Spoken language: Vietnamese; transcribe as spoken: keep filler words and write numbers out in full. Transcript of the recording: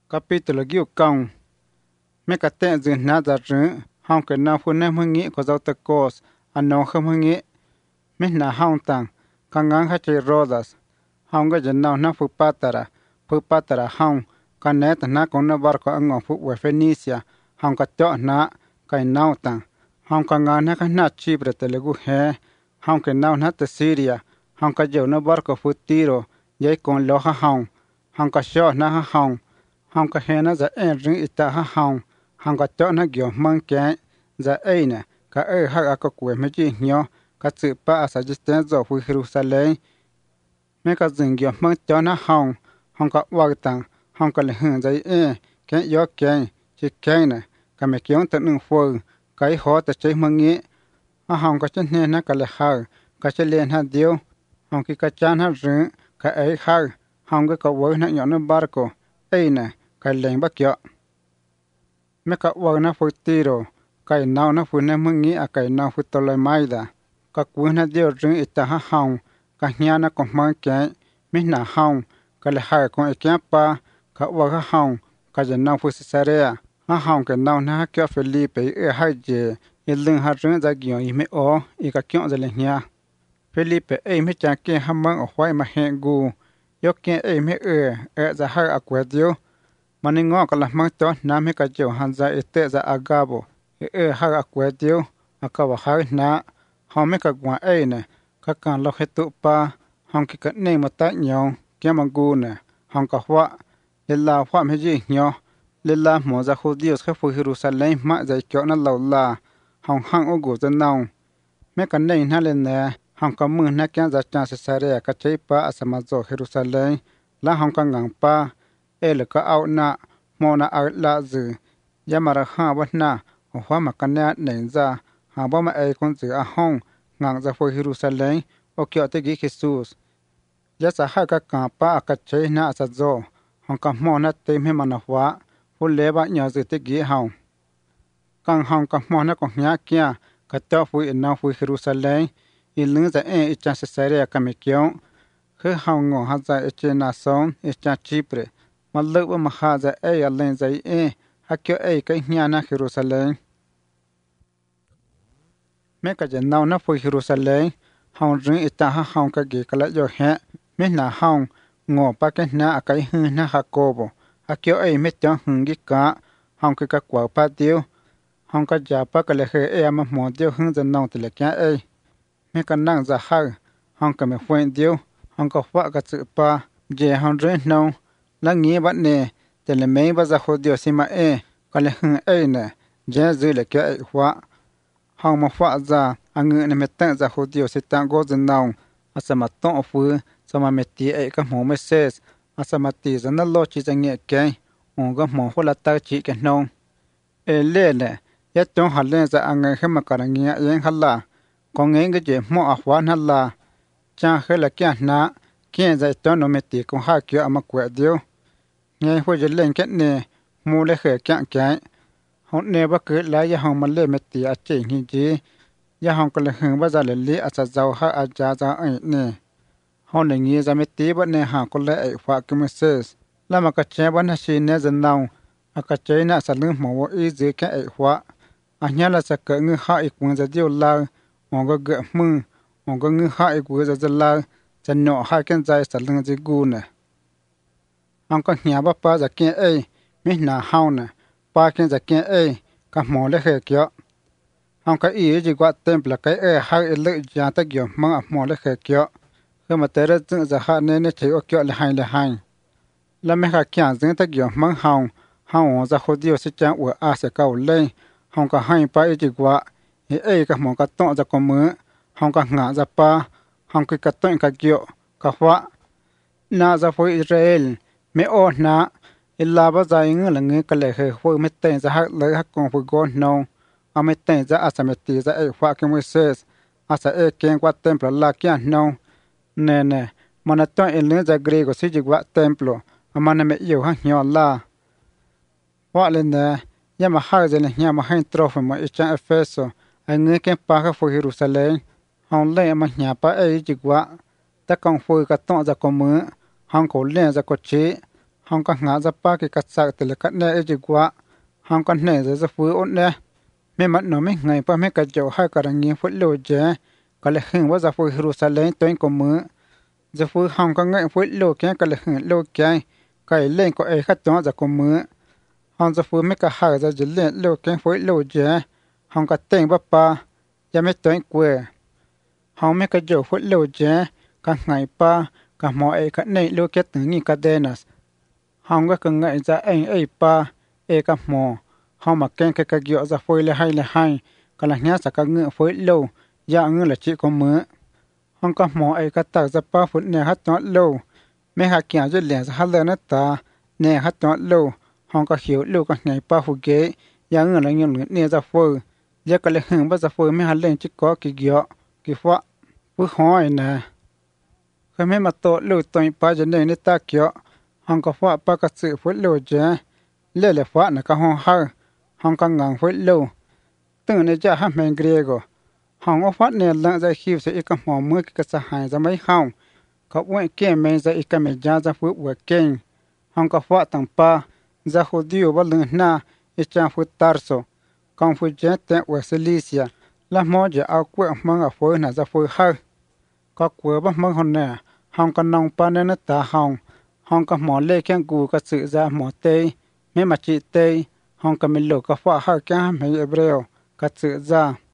Capítulo Giu Cong. Mấy cái tên dừng nát ra rừng, hong cái nào phụ nữ hương nghĩ của dâu tờ cos, anh nó không hương nghĩ. Mấy nà hong tăng, càng ngang hát chơi rodas. Hong cái dân nào nà phụ patara, phụ patara hong, cái nét nà cũng nà bảo có anh ngọc phụ về Phoenicia, hong cái chọ nà, cái nào tăng. Hong cái ngang nà cái nà Chipre Telugu he, hong cái nào nà tờ Syria, hong cái dâu nà bảo có phụ Tiro, giấy con lo ha hong, hong cái chọ nà ha hong. Hong ka hena za en ring ita ha hong hong ka cho na gyo mang ke za ei na ka e ha ka ku me ji nyo ka tsu pa sa ji sten zo fu Jerusalem me ka zing gyo mang cho na hong hong ka wa tang hong ka le hun za e ke yo ke chi ke na ka me kyon ta nu fu ka i ho ta che mang ngi ha hong ka chen ne na ka le ha ka che len ha dio hong ki ka chan ha ring ka e ha hong ka wo na yo na barco ei na cái lệnh bắc kia, mấy cái vợ nó phụ tiro, cái nào nó phụ nên muốn nghĩ à cái nào phụ tôi lại mai đã, cái cuốn nó điều rừng ít ta hong, cái nhà nó còn mang cái, mấy nà hong, cái là hai con cái pa, cái vợ hong, cái gì nào phụ Caesarea, ha hong cái nào nó kia Philippe ở hai giờ, ít lưng hai rừng ra kiểu ý mấy ó, ý cái kiểu ra lên nhà, Philippe ấy mấy cha kia ham mang ở ngoài mà hẹn gu, yếu kia ấy mấy ở ở ra hai à quẹt điêu. Mani ngõ ka la mang to na me ka jo han za ete za agabo e e ha a kwetio aka wa ha na ha me ka gwa e ne ka kan lo hetu pa hong ki ka ne ma ta nyo ke ma gu ne hong ka hwa le la hwa me ji nyo le la mo za khu dios kha fu Jerusalem ma za kyo na lo la hong hang o gu za naw me ka ne na le ne hong ka mu na kya za cha se sare ka chei pa asama zo Jerusalem la hong ka ngang pa el ka au na mo na ar la zu ya mara ha wa na o hwa ma kan na ne za ha ba ma e kon zu a hong ngang za fo Jerusalem o kyo te gi Jesus ya sa ha ka ka pa ka che na sa zo hong ka mo na te me ma na hwa fu le ba nya zu te gi hong kang hong ka mo na ko nya kya ka ta fu in na fu Jerusalem i lu za e i cha sa sare ka me kyo he hong ngo ha za e che na son e cha Chipre mà lỡ mà ha za e ya len za e ha kyo e ka nya na Jerusalem me ka ja naw na fu Jerusalem hong ring ita ha hong ka ge kala yo he me na hong ngo pa ke na ka hu na Jacobo ha kyo e me ta hung gi ka hong ka ka kwa pa dio hong ka ja pa ka le he e ma mo dio hung za naw te le kya e me ka nang za ha hong ka me fuen dio hong ka fa ka tsu pa je hong re no la ngi ba ne te le mei ba za khodio sima e ka le hm e ne je zu le ke e hwa hong ma fa za ang ne me ta za khodio se ta go zan naw asama to fu sama me ti e ka mo me ses asama ti za na lo chi za nge ke on ga mo ho la ta chi ke no e le le ya to ha le za ang he ma ka ngi yen ha la ko nge ge je mo a hwa na la cha he la kya na kien za to no me ti ko ha kyo ama kwa dio nghe ho je len ket ne mu le khe kya kya hon ne ba ke la ya hong ma le me ti a che hi ji ya hong ko le hng ba za le li a cha zaw ha a ja za ai ne hon ne ngi za me ti ba ne ha ko le ai fa ke me ses la ma ka che ba na shi ne za naw a ka che na sa lu mo wo i ze ke ai hwa a nya la sa ke ngi ha i kun za dio la on ga ge mu on ga ngi ha i ku za za la cha no ha ken za sa lu ji gu ne ông có nhà bà pa za kia e mi na hao na pa kia za kia e ka mo le khe kyo ông ka i ji kwa temple ka e ha e le ja ta gyo ma a mo le khe kyo he ma te re zung za ha ne ne che o kyo le hai le hai la me kha kya zung ta gyo ma hao hao za kho dio se cha wa a se ka le ông ka hai pa e ji kwa e e ka mo ka to za ko mu ông ka nga za pa ông ka to ka gyo ka hwa na za fo Israel me o na illa ba za ing la nge ka le he fu me te za ha le ha kon fu go no a me te za asa me ti za e fa ke Moses asa e ken kwa templo la kya no ne ne mana to en le za grego si ji kwa templo amana me yo ha nyo la wa le ne ya ma ha ze le nya ma ha trofe ma e cha Efeso a nge ken pa ka fu Jerusalem hon le ma nya pa e ji kwa ta kon fu ka to za ko mu hong ko le za ko chi hong có ngã ra pa cái cắt sạc từ là cắt nè chỉ quá hong có nè rồi ra phứ ôn nè mấy mặt nó mấy ngày pa mấy cái chỗ hai cái răng nghiêng phứ lô chế cái là hìnhว่าจะphứ Jerusalemตัวเองก็มือจะphứ hong có ngay phứ lô cái cái là hình lô cái cái lên có ai khách đóจะก็มือhongจะphứ mấy cái haiจะจะเล่นlô cái phứ lô chế hong cóเต็งป้าป้าจะไม่ตัวเองกลัวhong mấy cái chỗ phứ lô chế cái ngày pa cái mỏ ai cái này lô cái từngงี้cái đen hongก็ไงจะเองไอ้ป้าเอกับหมอhong mà kén cái cái giỏ ra phơi là hay là hay cái là nhát sa cái ngựa phơi lâu ya ngựa là chỉ có mưa hong có mỏ ai cái tạc ra pa phun nè hát nó lâu mấy hạt kia cho lẻ ra hát lên nó ta nè hát nó lâu hong có hiểu lâu cái ngày pa phun ghế ya ngựa là nhung nè ra phơi ya cái là hưng bắt ra phơi mấy hạt lên chỉ có cái giỏ cái phạ phơi hỏi nè cái mấy mặt to lâu tôi pa cho nên nó ta giỏ hong có phạ pa cái sự phơi lâu chứ lẽ là phạ là cái hong hơi hong có ngang phơi lâu từng này cha ham men Griego hong ở phát nè lăng ra khiêu sẽ cái mỏ mưa cái sa hài ra mấy hong có quay kia men ra cái mẹ cha ra phơi vừa keng hong có phát tầng pa ra hồ điêu vào lưng na cái cha phơi Tarso con phơi chết tại ở Cilicia là mỏ giờ ao quẹo mang ở phơi là ra phơi hơi có quẹo bắt mang hòn nè hong có nong pa nên nó ta hong hong có mỏ lê keng cù có sự ra mỏ tê mấy mặt chị tê hong có mình lột có phá hai cái mấy Hebreo cái sự ra